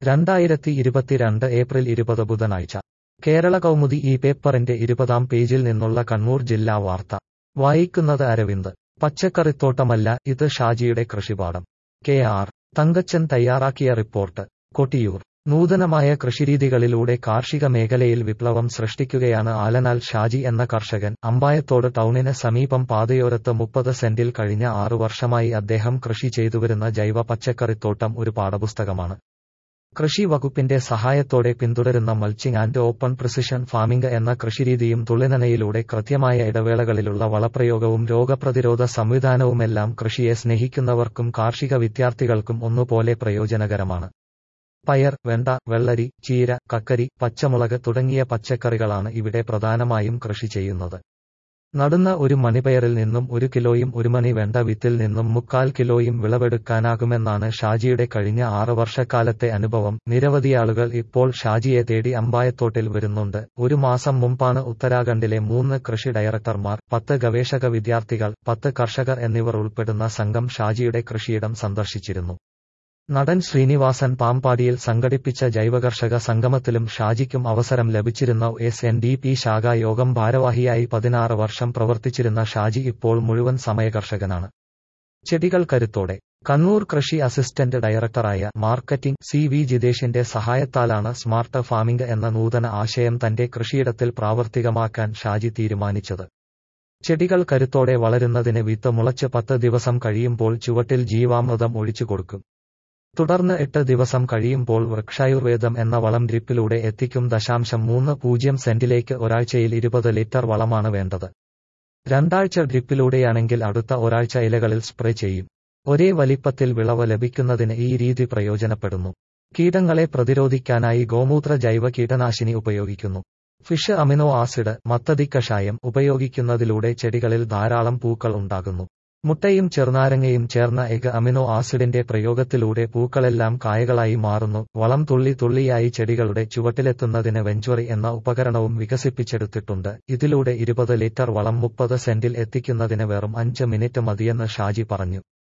2022 April 20 ബുധനാഴ്ച കേരള കൗമുദി ഈ പേപ്പറിന്റെ 20-ാം പേജിൽ നിന്നുള്ള കണ്ണൂർ ജില്ലാ വാർത്ത വായിക്കുന്നത് അരവിന്ദ്. പച്ചക്കറിത്തോട്ടമല്ല ഇത് ഷാജിയുടെ കൃഷിപാടം. കെ.ആർ. തങ്കച്ചൻ തയ്യാറാക്കിയ റിപ്പോർട്ട്. കൊട്ടിയൂർ. നൂതനമായ കൃഷിരീതികളിലൂടെ കാർഷിക മേഖലയിൽ വിപ്ലവം സൃഷ്ടിക്കുകയാണ് ആലനാൽ ഷാജി എന്ന കർഷകൻ. അമ്പായത്തോട് ടൗണിന് സമീപം പാതയോരത്ത് 30 സെന്റിൽ കഴിഞ്ഞ 6 വർഷമായി അദ്ദേഹം കൃഷി ചെയ്തുവരുന്ന ജൈവ പച്ചക്കറിത്തോട്ടം ഒരു പാഠപുസ്തകമാണ്. കൃഷി വകുപ്പിന്റെ സഹായത്തോടെ പിന്തുടരുന്ന mulching and open precision farming എന്ന കൃഷിരീതിയും തുള്ളിനനയിലൂടെ കൃത്യമായ ഇടവേളകളിലുള്ള വളപ്രയോഗവും രോഗപ്രതിരോധ സംവിധാനവുമെല്ലാം കൃഷിയെ സ്നേഹിക്കുന്നവർക്കും കാർഷിക വിദ്യാർത്ഥികൾക്കും ഒന്നുപോലെ പ്രയോജനകരമാണ്. പയർ, വെണ്ട, വെള്ളരി, ചീര, കക്കരി, പച്ചമുളക് തുടങ്ങിയ പച്ചക്കറികളാണ് ഇവിടെ പ്രധാനമായും കൃഷി ചെയ്യുന്നത്. നടുന്ന ഒരു മണിപയറിൽ നിന്നും 1 കിലോയും 1 മണി വെണ്ട വിത്തിൽ നിന്നും 3/4 കിലോയും വിളവെടുക്കാനാകുമെന്നാണ് ഷാജിയുടെ കഴിഞ്ഞ 6 വർഷക്കാലത്തെ അനുഭവം. നിരവധിയാളുകൾ ഇപ്പോൾ ഷാജിയെ തേടി അമ്പായത്തോട്ടിൽ വരുന്നുണ്ട്. ഒരു മാസം മുമ്പാണ് ഉത്തരാഖണ്ഡിലെ 3 കൃഷി ഡയറക്ടർമാർ, 10 ഗവേഷക വിദ്യാർത്ഥികൾ, 10 കർഷകർ എന്നിവർ ഉൾപ്പെടുന്ന സംഘം ഷാജിയുടെ കൃഷിയിടം സന്ദർശിച്ചിരുന്നു. നടൻ ശ്രീനിവാസൻ പാമ്പാടിയിൽ സംഘടിപ്പിച്ച ജൈവകർഷക സംഗമത്തിലും ഷാജിക്കും അവസരം ലഭിച്ചിരുന്ന SNDP ശാഖാ യോഗം ഭാരവാഹിയായി 16 വർഷം പ്രവർത്തിച്ചിരുന്ന ഷാജി ഇപ്പോൾ മുഴുവൻ സമയ കർഷകനാണ്. ചെടികൾ കരുത്തോടെ. കണ്ണൂർ കൃഷി അസിസ്റ്റന്റ് ഡയറക്ടറായ മാർക്കറ്റിംഗ് CV ജിതേഷിന്റെ സഹായത്താലാണ് സ്മാർട്ട് ഫാമിംഗ് എന്ന നൂതന ആശയം തന്റെ കൃഷിയിടത്തിൽ പ്രാവർത്തികമാക്കാൻ ഷാജി തീരുമാനിച്ചത്. ചെടികൾ കരുത്തോടെ വളരുന്നതിന് വിത്ത് മുളച്ച് 10 ദിവസം കഴിയുമ്പോൾ ചുവട്ടിൽ ജീവാമൃതം ഒഴിച്ചു കൊടുക്കും. തുടർന്ന് 8 ദിവസം കഴിയുമ്പോൾ വൃക്ഷായുർവേദം എന്ന വളം ഡ്രിപ്പിലൂടെ എത്തിക്കും. 0.30 സെന്റിലേക്ക് ഒരാഴ്ചയിൽ 20 ലിറ്റർ വളമാണ് വേണ്ടത്. 2 ആഴ്ച ഡ്രിപ്പിലൂടെയാണെങ്കിൽ അടുത്ത ഒരാഴ്ച ഇലകളിൽ സ്പ്രേ ചെയ്യും. ഒരേ വലിപ്പത്തിൽ വിളവ് ലഭിക്കുന്നതിന് ഈ രീതി പ്രയോജനപ്പെടുന്നു. കീടങ്ങളെ പ്രതിരോധിക്കാനായി ഗോമൂത്ര ജൈവ കീടനാശിനി ഉപയോഗിക്കുന്നു. ഫിഷ് അമിനോ ആസിഡ്, മത്തതിക്കഷായം ഉപയോഗിക്കുന്നതിലൂടെ ചെടികളിൽ ധാരാളം പൂക്കൾ ഉണ്ടാകുന്നു. മുട്ടയും ചെറുനാരങ്ങയും ചേർന്ന എഗ് അമിനോ ആസിഡിന്റെ പ്രയോഗത്തിലൂടെ പൂക്കളെല്ലാം കായകളായി മാറുന്നു. വളം തുള്ളി തുള്ളിയായി ചെടികളുടെ ചുവട്ടിലെത്തുന്നതിന് വെഞ്ചുറി എന്ന ഉപകരണവും വികസിപ്പിച്ചെടുത്തിട്ടുണ്ട്. ഇതിലൂടെ 20 ലിറ്റർ വളം 30 സെന്റിൽ എത്തിക്കുന്നതിന് വെറും 5 മിനിറ്റ് മതിയെന്ന് ഷാജി പറഞ്ഞു.